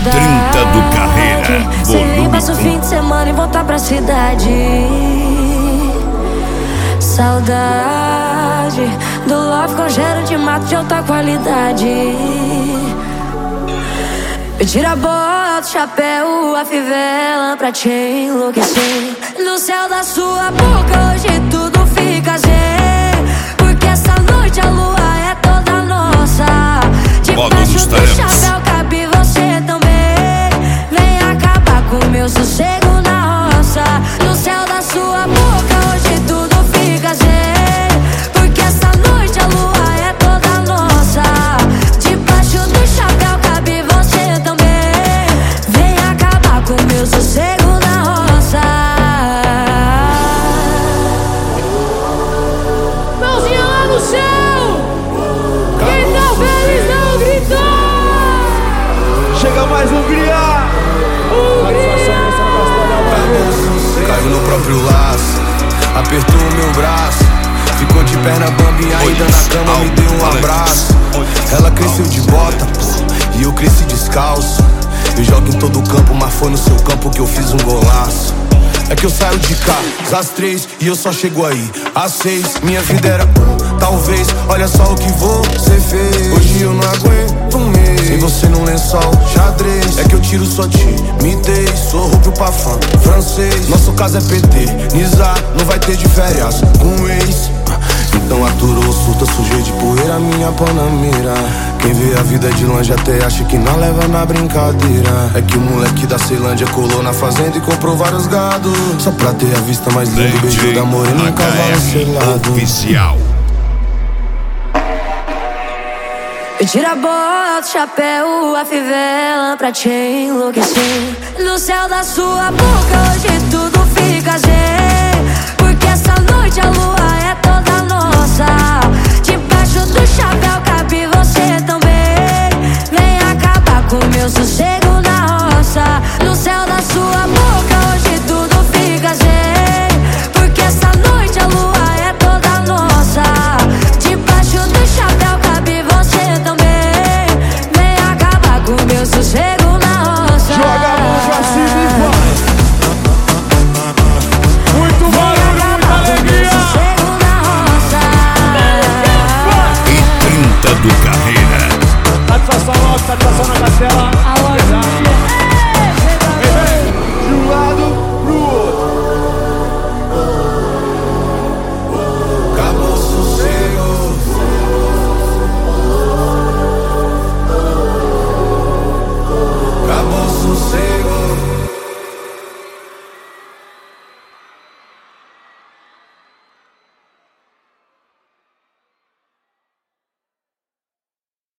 30 do Carreira, Sem passa o fim de semana e voltar pra cidade. Saudade do love com cheiro de mato de alta qualidade. Me tira a bota, o chapéu, a fivela pra te enlouquecer. No céu da sua boca hoje tudo fica zen, porque essa noite a lua é toda nossa. Debaixo do chapéu cabe você também. Vem acabar com o meu sossego na roça. No céu da sua boca hoje tudo fica zen, porque essa noite a lua é toda nossa. Debaixo do chapéu cabe você também. Vem acabar com o meu sossego na roça. Mãozinha lá no céu! Quem tá feliz não gritou! Chega mais Hungria! Caiu no próprio laço, apertou o meu braço, ficou de perna bambi ainda na cama, me deu um abraço. Ela cresceu de bota, pô, e eu cresci descalço. Eu jogo em todo campo, mas foi no seu campo que eu fiz um golaço. É que eu saio de cá às 3 e eu só chego aí às 6. Minha vida era talvez, olha só o que você fez. Hoje eu não aguento um mês sem você no lençol, xadrez. É que eu tiro sua timidez, sou roubo pra fã, francês. Nosso caso é PT, Nizar, não vai ter de férias com ex. Então aturou, surta, sujei de poeira minha panamira. Quem vê a vida de longe até acha que não leva na brincadeira. É que o moleque da Ceilândia colou na fazenda e comprou vários gados, só pra ter a vista mais linda, beijo da morena e um cavalo selado. Oficial. Me tira a bota, o chapéu, a fivela pra te enlouquecer. No céu da sua boca hoje tudo fica zen, porque essa noite a lua é toda nossa. Debaixo do chapéu cabe você também. Vem acabar com o meu sossego